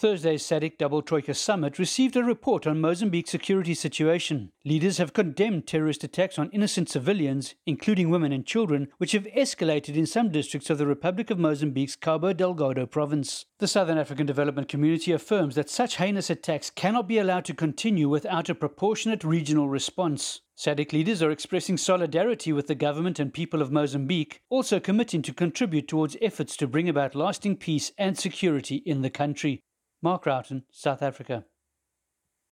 Thursday's SADC Double Troika Summit received a report on Mozambique's security situation. Leaders have condemned terrorist attacks on innocent civilians, including women and children, which have escalated in some districts of the Republic of Mozambique's Cabo Delgado province. The Southern African Development Community affirms that such heinous attacks cannot be allowed to continue without a proportionate regional response. SADC leaders are expressing solidarity with the government and people of Mozambique, also committing to contribute towards efforts to bring about lasting peace and security in the country. Mark Roughton, South Africa.